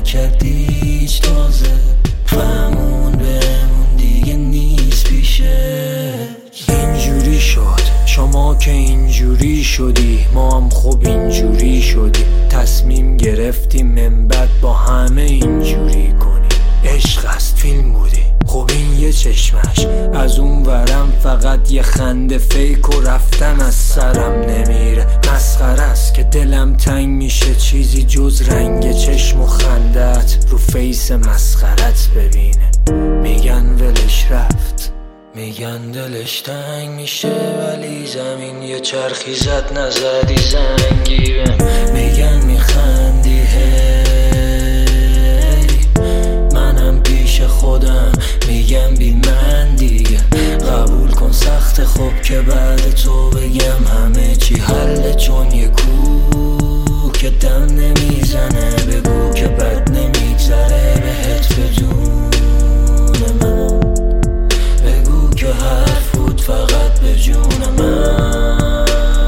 نکردی هیچ تازه فهمون بهمون دیگه نیست پیشه. اینجوری شد شما که اینجوری شدی، ما هم خوب اینجوری شدیم. تصمیم گرفتیم من بعد با همه اینجوری کنیم. عشق است فیلم بودی خب این یه چشمش، از اون ورم فقط یه خنده فیک و رفتن از سرم نمیره. مسخره است که دلم تنگ میشه چیزی جز رنگ چشم و خندت رو فیس مسخرت ببینه. میگن ولش رفت، میگن دلش تنگ میشه، ولی زمین یه چرخی زد نزدی زنگی بهم. میگن میخندی هی، منم پیش خودم میگم بی من دیگه. قبول کن سخت خوب که بعد تو بگم همه چی حله، چون یه کوه که دم نمیزنه. بگو که بد نمیگذره بهت بدون من، بگو که حرف بود فقط به جون من،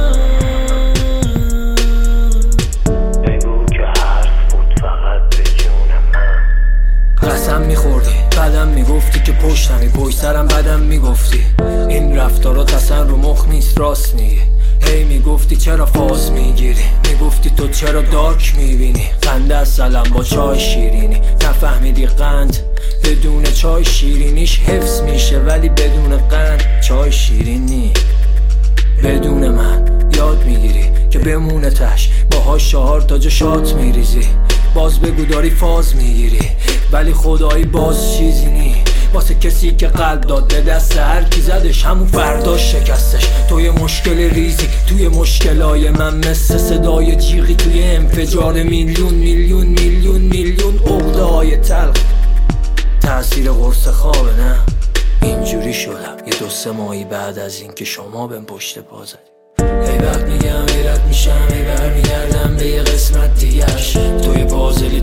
بگو که حرف بود فقط به جون من. قسم میخوردی بعدم میگفتی که پشتمی پشت سرم بدم میگفتی. این رفتارات اصلا رو مخ نیست راست میگی. هی میگفتی چرا فاز میگیری، میگفتی تو چرا دارک میبینی. قند اصلا با چای شیرینی، نفهمیدی قند بدون چای شیرینیش حفظ میشه، ولی بدون قند چای شیرینی. بدون من یاد میگیری که بمونه تش، باهاش 4 تا جا شات میریزی. باز بگو داری فاز میگیری، ولی خدایی باز چیزی نی. واسه کسی که قلب داد به دست هر کی زدش همون فرداش شکستش. توی مشکل ریزی توی مشکلای من، مثل صدای جیغی توی انفجار میلیون میلیون میلیون میلیون عقده های تلخ. تأثیر قرص خوابه نه، اینجوری شدم یه 2-3 ماهی بعد از این که شما بهم پشت پا زدی. ای وقت میگم حیرت میشم، ای برمیگردم به یه قسمت دیگرش. توی پازلی